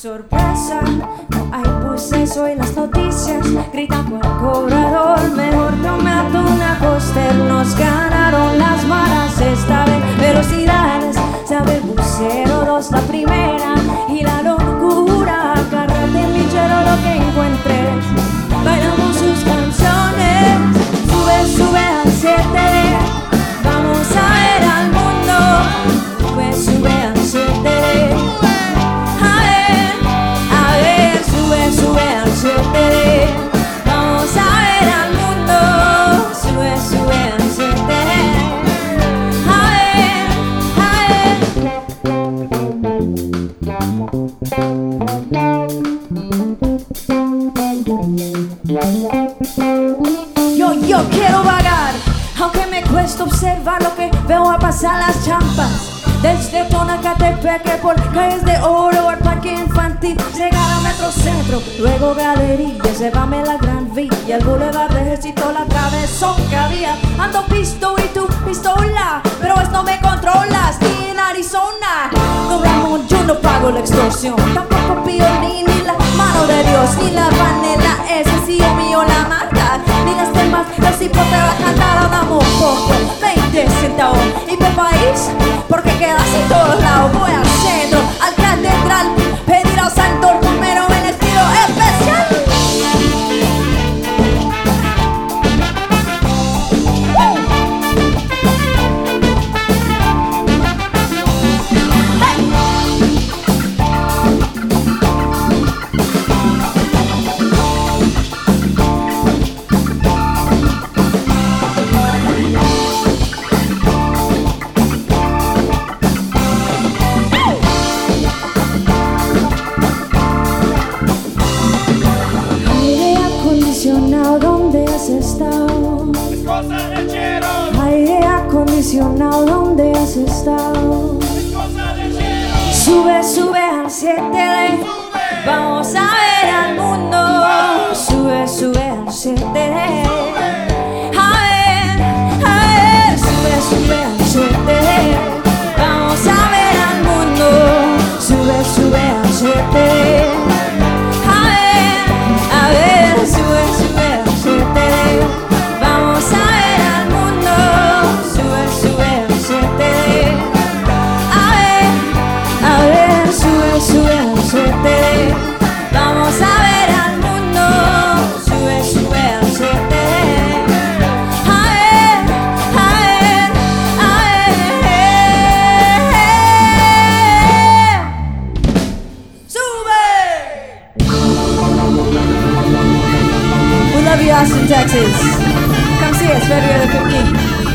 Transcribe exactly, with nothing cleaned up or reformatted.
sorpresa, no hay buses hoy, las noticias gritan por el cobrador. Mejor tomate una póster, nos ganaron las malas esta vez. Velocidades, sabe el bucero, dos la primera y la locura. Agárrate mi chero lo que encuentres, bailamos sus canciones. Sube, sube al siete, vamos a ver al mundo. Sube, sube al siete. Sube al siete, vamos a ver al mundo. Sube, sube al siete. A ver, a ver. Yo, yo quiero vagar, aunque me cuesta observar lo que veo a pasar las champas. Desde Tonacatepeque por calles de oro al parque infantil, llegar a Metrocentro, luego galerías, llévame la Gran Villa, el Boulevard de Ejército, la Travesón Cabía. Ando pisto y tu pistola, pero esto me controlas, ni en Arizona. No, Ramón, yo no pago la extorsión, tampoco pido ni, ni la mano de Dios, ni la panela, ese sí o mío la mata, ni las demás, el tipo te va a cantar un amor poco, veinte centavos, y mi país, porque queda así todos lados. Voy al centro, al catedral, pedir al santo el primero en estilo especial. ¿Dónde has estado? Es cosa de chero. Aire acondicionado, ¿dónde has estado? Es cosa de chero. Sube, sube al siete, vamos a ver al mundo. Sube, sube al siete. A ver, a ver, sube, sube al siete. Vamos a ver al mundo. Sube, sube al siete. A ver, a ver, sube, sube al siete. Vamos a ver al mundo. Sube, sube al siete. A ver, a ver, sube, sube al siete. Vamos a ver al mundo. Sube, sube al siete. A ver, a ver, a ver. Sube. We love you, Austin, Texas. Come see us February the fifteenth.